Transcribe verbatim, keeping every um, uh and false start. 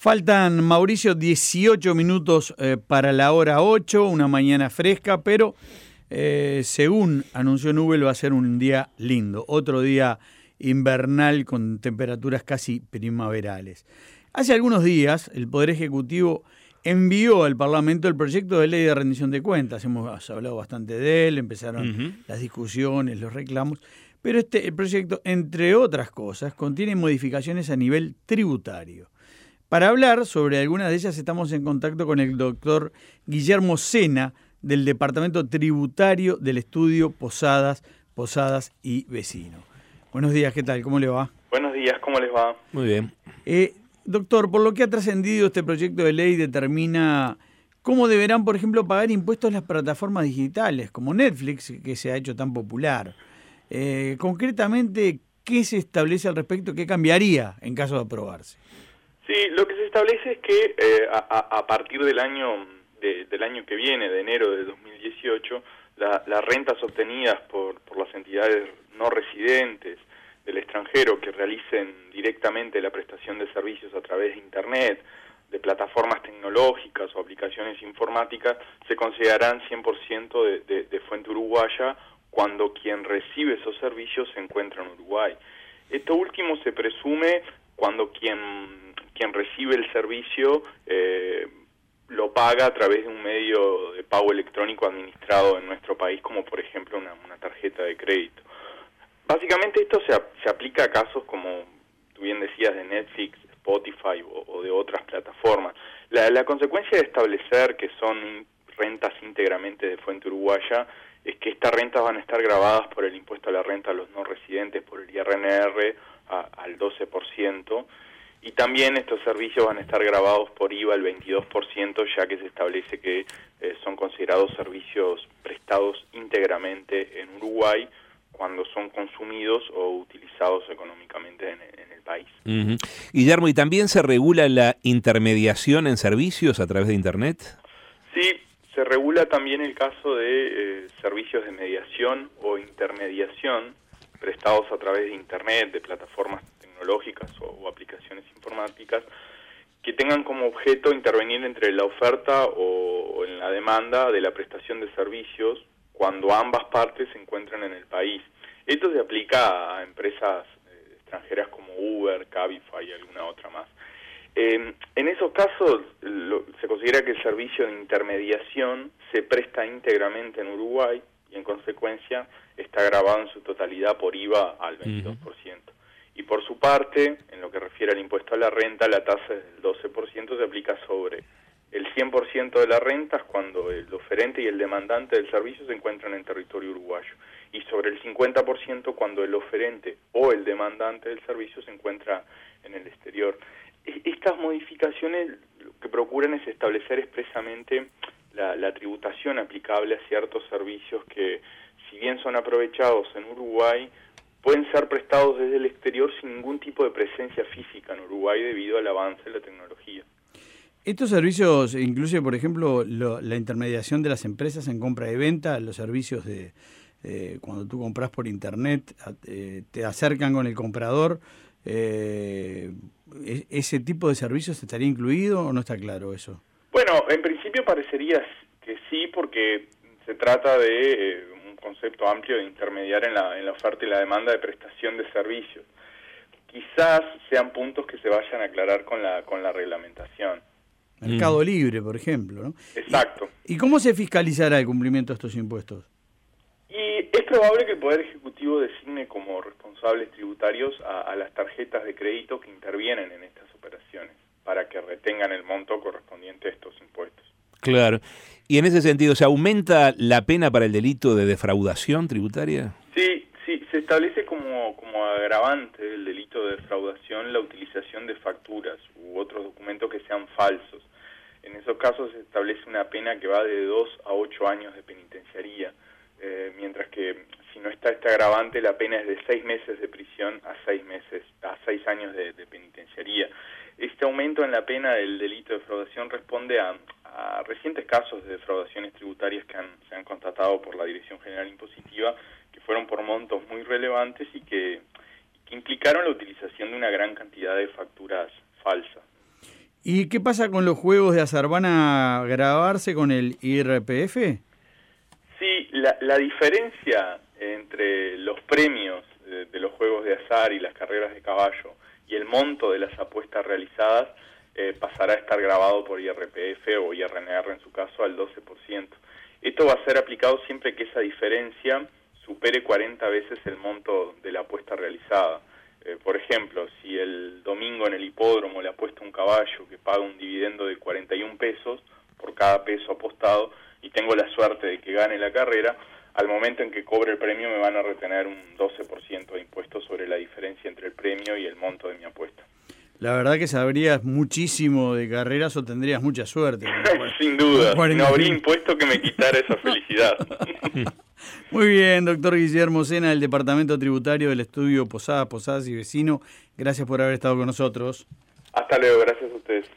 Faltan, Mauricio, dieciocho minutos eh, para la hora ocho, una mañana fresca, pero eh, según anunció Nubel va a ser un día lindo, otro día invernal con temperaturas casi primaverales. Hace algunos días el Poder Ejecutivo envió al Parlamento el proyecto de ley de rendición de cuentas. Hemos hablado bastante de él, empezaron uh-huh. las discusiones, los reclamos, pero este el proyecto, entre otras cosas, contiene modificaciones a nivel tributario. Para hablar sobre algunas de ellas estamos en contacto con el doctor Guillermo Sena, del Departamento Tributario del Estudio Posadas, Posadas y Vecino. Buenos días, ¿qué tal? ¿Cómo le va? Buenos días, ¿cómo les va? Muy bien. Eh, doctor, por lo que ha trascendido este proyecto de ley determina cómo deberán, por ejemplo, pagar impuestos las plataformas digitales, como Netflix, que se ha hecho tan popular. Eh, concretamente, ¿qué se establece al respecto? ¿Qué cambiaría en caso de aprobarse? Sí, lo que se establece es que eh, a, a partir del año de, del año que viene, de enero de dos mil dieciocho, la, las rentas obtenidas por, por las entidades no residentes del extranjero que realicen directamente la prestación de servicios a través de Internet, de plataformas tecnológicas o aplicaciones informáticas, se considerarán cien por ciento de, de, de fuente uruguaya cuando quien recibe esos servicios se encuentra en Uruguay. Esto último se presume cuando quien quien recibe el servicio eh, lo paga a través de un medio de pago electrónico administrado en nuestro país, como por ejemplo una, una tarjeta de crédito. Básicamente esto se, se aplica a casos como tú bien decías de Netflix, Spotify o, o de otras plataformas. La, la consecuencia de establecer que son rentas íntegramente de fuente uruguaya es que estas rentas van a estar gravadas por el impuesto a la renta a los no residentes, por el I R N R a, al doce por ciento, y también estos servicios van a estar gravados por I V A al veintidós por ciento, ya que se establece que eh, son considerados servicios prestados íntegramente en Uruguay cuando son consumidos o utilizados económicamente en, en el país. Uh-huh. Guillermo, ¿y también se regula la intermediación en servicios a través de Internet? Sí, se regula también el caso de eh, servicios de mediación o intermediación prestados a través de Internet, de plataformas tecnológicas o, o aplicaciones informáticas, que tengan como objeto intervenir entre la oferta o, o en la demanda de la prestación de servicios cuando ambas partes se encuentran en el país. Esto se aplica a empresas eh, extranjeras como Uber, Cabify y alguna otra más. Eh, en esos casos lo, se considera que el servicio de intermediación se presta íntegramente en Uruguay y en consecuencia está grabado en su totalidad por I V A al veintidós por ciento. Uh-huh. Y por su parte, en lo que refiere al impuesto a la renta, la tasa del doce por ciento se aplica sobre el cien por ciento de las rentas cuando el oferente y el demandante del servicio se encuentran en territorio uruguayo, y sobre el cincuenta por ciento cuando el oferente o el demandante del servicio se encuentra en el exterior. Estas modificaciones lo que procuran es establecer expresamente la, la tributación aplicable a ciertos servicios que, si bien son aprovechados en Uruguay, pueden ser prestados desde el exterior sin ningún tipo de presencia física en Uruguay debido al avance de la tecnología. ¿Estos servicios incluye, por ejemplo, lo, la intermediación de las empresas en compra y venta, los servicios de eh, cuando tú compras por Internet, eh, te acercan con el comprador? Eh, ¿Ese tipo de servicios estaría incluido o no está claro eso? Bueno, en principio parecería que sí, porque se trata de eh, un concepto amplio de intermediar en la, en la oferta y la demanda de prestación de servicios. Quizás sean puntos que se vayan a aclarar con la, con la reglamentación. Mercado mm. Libre, por ejemplo, ¿no? Exacto. ¿Y, ¿Y cómo se fiscalizará el cumplimiento de estos impuestos? Y es probable que el Poder Ejecutivo designe como responsables tributarios a, a las tarjetas de crédito que intervienen en estas operaciones, para que retengan el monto correspondiente a estos impuestos. Claro. Y en ese sentido, ¿se aumenta la pena para el delito de defraudación tributaria? Sí, sí, se establece como, como agravante del delito de defraudación la utilización de facturas u otros documentos que sean falsos. En esos casos se establece una pena que va de dos a ocho años de penitenciaría, eh, mientras que si no está este agravante la pena es de seis meses de prisión a seis meses, a seis años de, de penitenciaría. Este aumento en la pena del delito de defraudación responde a, a recientes casos de defraudaciones tributarias que han, se han constatado por la Dirección General Impositiva, que fueron por montos muy relevantes y que, que implicaron la utilización de una gran cantidad de facturas falsas. ¿Y qué pasa con los juegos de azar? ¿Van a grabarse con el I R P F? Sí, la, la diferencia entre los premios de, de los juegos de azar y las carreras de caballo y el monto de las apuestas realizadas eh, pasará a estar grabado por I R P F o I R N R en su caso al doce por ciento. Esto va a ser aplicado siempre que esa diferencia supere cuarenta veces el monto de la apuesta realizada. Eh, por ejemplo, si el domingo en el hipódromo le apuesta un caballo que paga un dividendo de cuarenta y un pesos por cada peso apostado y tengo la suerte de que gane la carrera, al momento en que cobre el premio me van a retener un doce por ciento de impuestos sobre la diferencia entre el premio y el monto de mi apuesta. La verdad que sabrías muchísimo de carreras o tendrías mucha suerte. Sin duda, no habría impuesto que me quitara esa felicidad. Muy bien, doctor Guillermo Sena, del Departamento Tributario del Estudio Posadas, Posadas y Vecino. Gracias por haber estado con nosotros. Hasta luego, gracias a ustedes.